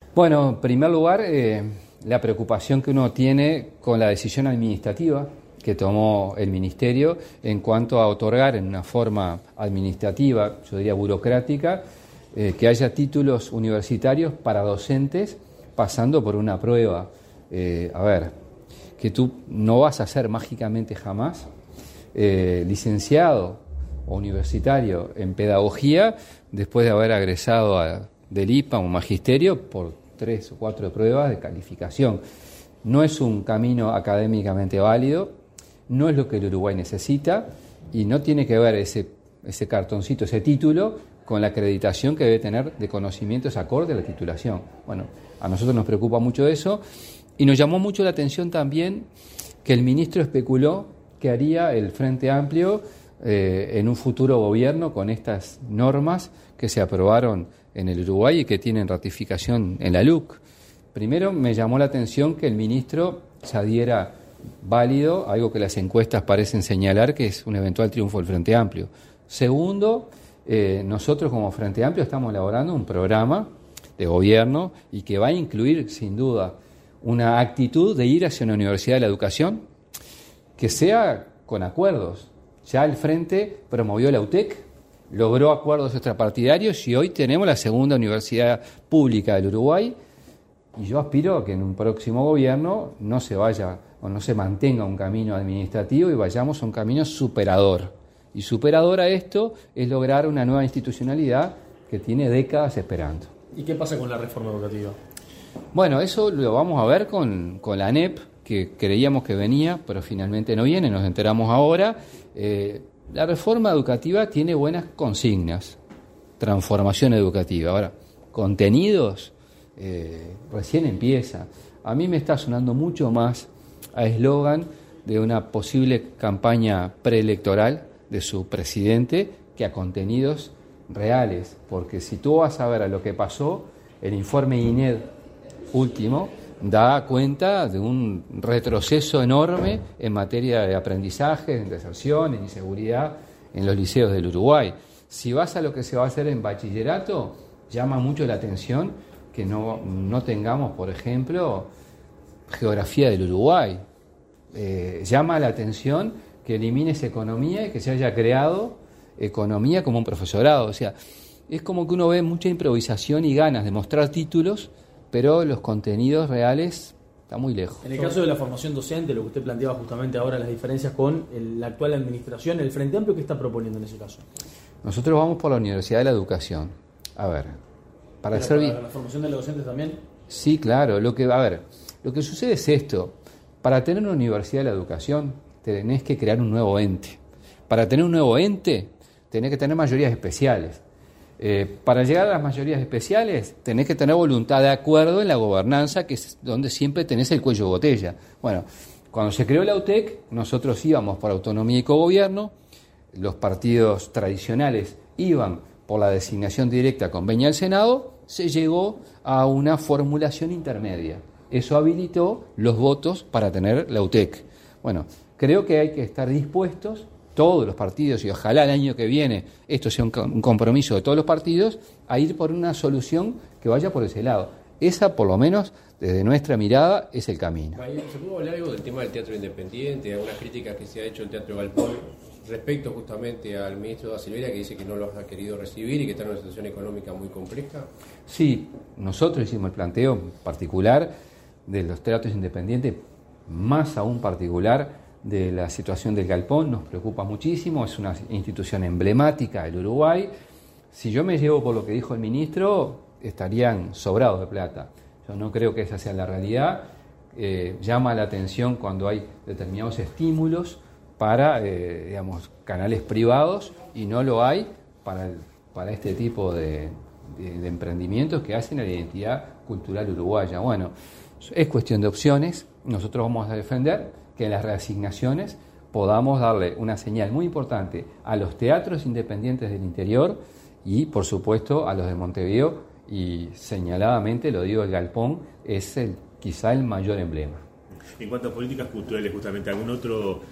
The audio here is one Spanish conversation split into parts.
Bueno, en primer lugar, la preocupación que uno tiene con la decisión administrativa que tomó el Ministerio en cuanto a otorgar en una forma administrativa, yo diría burocrática, que haya títulos universitarios para docentes pasando por una prueba. Que tú no vas a ser mágicamente jamás licenciado o universitario en pedagogía después de haber egresado del IPA o magisterio por 3 o 4 pruebas de calificación. No es un camino académicamente válido, no es lo que el Uruguay necesita y no tiene que ver ese cartoncito, ese título, con la acreditación que debe tener de conocimientos acorde a la titulación. Bueno, a nosotros nos preocupa mucho eso y nos llamó mucho la atención también que el ministro especuló que haría el Frente Amplio en un futuro gobierno con estas normas que se aprobaron en el Uruguay y que tienen ratificación en la LUC. Primero me llamó la atención que el ministro se adhiera válido, algo que las encuestas parecen señalar que es un eventual triunfo del Frente Amplio. Segundo, nosotros como Frente Amplio estamos elaborando un programa de gobierno y que va a incluir sin duda una actitud de ir hacia una universidad de la educación que sea con acuerdos. Ya el Frente promovió la UTEC, logró acuerdos extrapartidarios y hoy tenemos la segunda universidad pública del Uruguay y yo aspiro a que en un próximo gobierno no se vaya o no se mantenga un camino administrativo y vayamos a un camino superador. Y superador a esto es lograr una nueva institucionalidad que tiene décadas esperando. ¿Y qué pasa con la reforma educativa? Bueno, eso lo vamos a ver con la ANEP, que creíamos que venía, pero finalmente no viene, nos enteramos ahora. La reforma educativa tiene buenas consignas, transformación educativa. Ahora, contenidos, recién empieza. A mí me está sonando mucho más a eslogan de una posible campaña preelectoral de su presidente que a contenidos reales, porque si tú vas a ver a lo que pasó, el informe INED último da cuenta de un retroceso enorme en materia de aprendizaje, en deserción, en inseguridad en los liceos del Uruguay. Si vas a lo que se va a hacer en bachillerato, llama mucho la atención que no tengamos, por ejemplo, geografía del Uruguay. Llama la atención que elimines economía y que se haya creado economía como un profesorado. O sea, es como que uno ve mucha improvisación y ganas de mostrar títulos, pero los contenidos reales están muy lejos. En el caso de la formación docente, lo que usted planteaba justamente ahora, las diferencias con la actual administración, el Frente Amplio, ¿qué está proponiendo en ese caso? Nosotros vamos por la Universidad de la Educación. A ver, para hacer bien. ¿Para la formación de los docentes también? Sí, claro. Lo que sucede es esto. Para tener una Universidad de la Educación, tenés que crear un nuevo ente. Para tener un nuevo ente, tenés que tener mayorías especiales. Para llegar a las mayorías especiales, tenés que tener voluntad de acuerdo en la gobernanza, que es donde siempre tenés el cuello de botella. Bueno, cuando se creó la UTEC, nosotros íbamos por autonomía y cogobierno, los partidos tradicionales iban por la designación directa con Peña al Senado, se llegó a una formulación intermedia. Eso habilitó los votos para tener la UTEC. Bueno, creo que hay que estar dispuestos, todos los partidos, y ojalá el año que viene esto sea un compromiso de todos los partidos, a ir por una solución que vaya por ese lado. Esa, por lo menos, desde nuestra mirada, es el camino. ¿Se pudo hablar algo del tema del teatro independiente, algunas críticas que se ha hecho el Teatro Galpón respecto justamente al ministro da Silveira, que dice que no los ha querido recibir y que está en una situación económica muy compleja? Sí, nosotros hicimos el planteo particular de los teatros independientes, más aún particular de la situación del Galpón. Nos preocupa muchísimo, es una institución emblemática del Uruguay. Si yo me llevo por lo que dijo el ministro, estarían sobrados de plata. Yo no creo que esa sea la realidad. Llama la atención cuando hay determinados estímulos para, canales privados, y no lo hay para este tipo de emprendimientos que hacen a la identidad cultural uruguaya. Bueno, es cuestión de opciones. Nosotros vamos a defender que en las reasignaciones podamos darle una señal muy importante a los teatros independientes del interior y, por supuesto, a los de Montevideo, y señaladamente, lo digo, el Galpón es quizá el mayor emblema. En cuanto a políticas culturales, justamente, ¿algún otro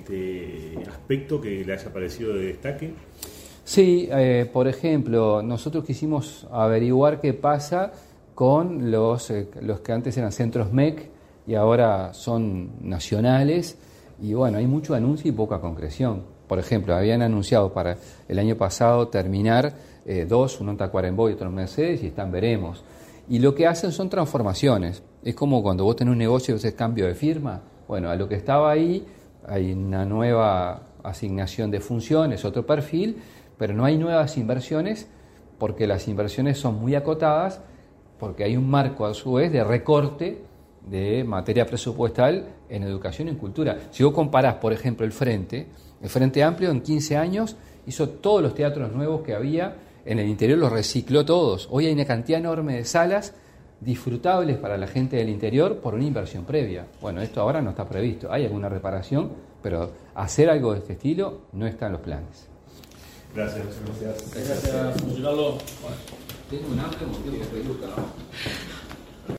aspecto que le haya parecido de destaque? Sí, por ejemplo, nosotros quisimos averiguar qué pasa con los que antes eran centros MEC y ahora son nacionales. Y bueno, hay mucho anuncio y poca concreción. Por ejemplo, habían anunciado para el año pasado terminar dos, uno en Tacuarembó y otro en Mercedes, y están veremos. Y lo que hacen son transformaciones. Es como cuando vos tenés un negocio y haces cambio de firma. Bueno, a lo que estaba ahí hay una nueva asignación de funciones, otro perfil, pero no hay nuevas inversiones porque las inversiones son muy acotadas, porque hay un marco a su vez de recorte de materia presupuestal en educación y en cultura. Si vos comparás, por ejemplo, el Frente Amplio en 15 años hizo todos los teatros nuevos que había en el interior, los recicló todos. Hoy hay una cantidad enorme de salas disfrutables para la gente del interior por una inversión previa. Bueno, esto ahora no está previsto. Hay alguna reparación, pero hacer algo de este estilo no está en los planes. Gracias. Gracias, Carlos. Tengo un amplio motivo de peluca, ¿no?